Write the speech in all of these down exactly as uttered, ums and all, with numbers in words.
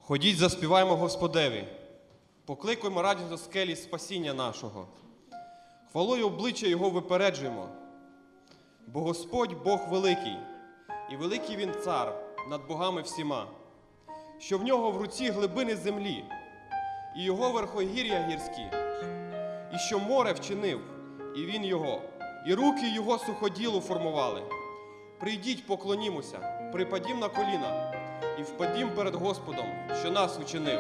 Ходіть, заспіваймо Господеві, покликуємо радість до скелі спасіння нашого. Хвалою обличчя Його випереджуємо, бо Господь Бог великий, і великий Він цар над богами всіма, що в Нього в руці глибини землі, і Його верхогір'я гірські, і що море вчинив, і Він Його, і руки Його суходілу формували. Прийдіть, поклонімося, припадім на коліна і впадім перед Господом, що нас учинив.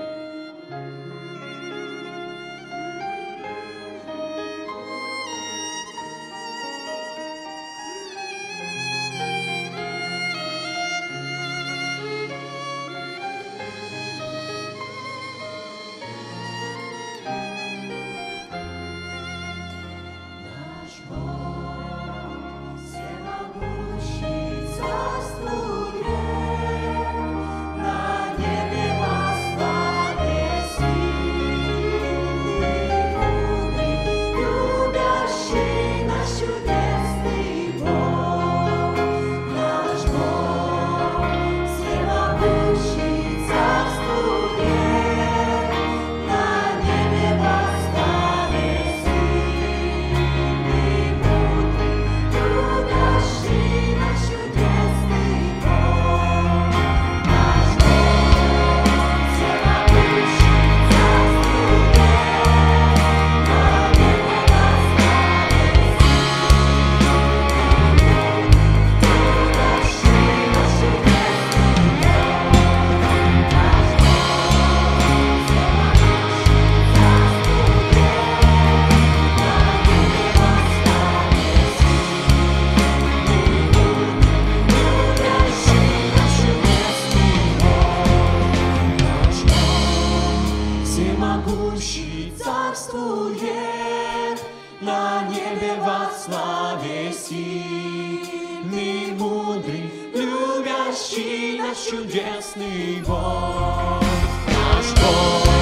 Всемогущий царствует, на небе во славе сильный, мудрый, любящий наш чудесный Бог. Наш Бог.